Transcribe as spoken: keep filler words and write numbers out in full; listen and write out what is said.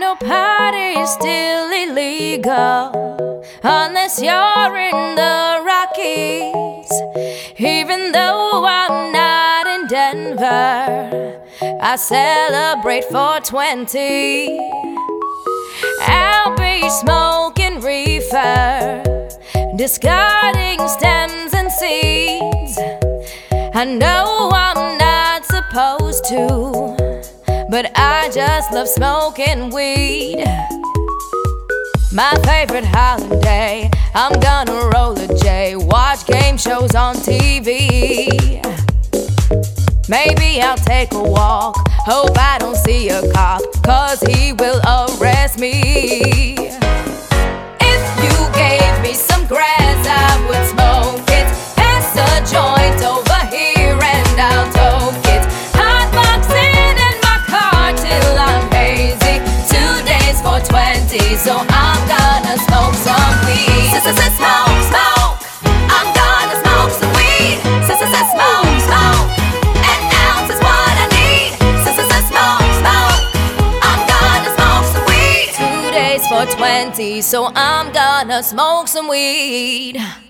no party's still illegal unless you're in the Rockies. Even though I'm not in Denver, I celebrate four twenty. I'll be smoking reefer, discarding stems and seeds. I know I'm not supposed to, but I just love smoking weed. My favorite holiday, I'm gonna roll a J, watch game shows on T V. Maybe I'll take a walk, hope I don't see a cop, cause he will arrest me. If you gave me some grass, I would smoke it. Pass a joint over here and I'll toke it. Hot boxing in my car till I'm hazy. Two days for twenty, so I'm gonna smoke some weed. Smoke, smoke, I'm gonna smoke some weed. Smoke, smoke, an ounce is what I need. Smoke, smoke, I'm gonna smoke some weed. Two days for twenty, so I'm gonna smoke some weed.